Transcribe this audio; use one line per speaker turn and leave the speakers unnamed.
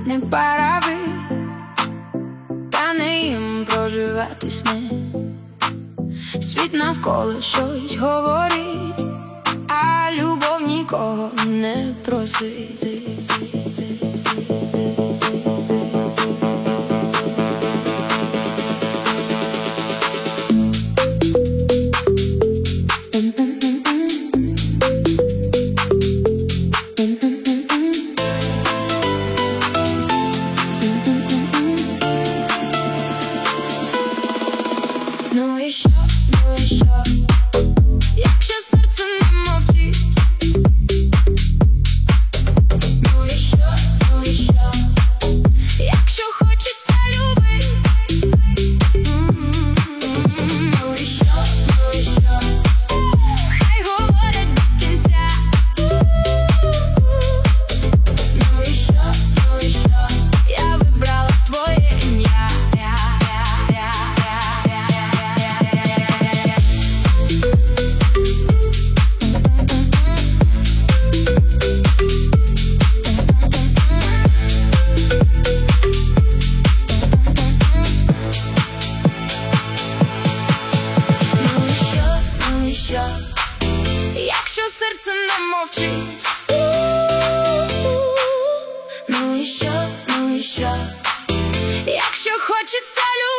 не параби, та не їм проживати сни. Світ навколо щось говорить, а любов нікого не просить. Ну і що, якщо серце не мовчить? Ну і що, якщо хочеться любить? Ну і що, хай говорять без кінця. Ну і що, я вибрала твоє ім'я. Якщо серце не мовчить? Ну і що, якщо хочеться любити?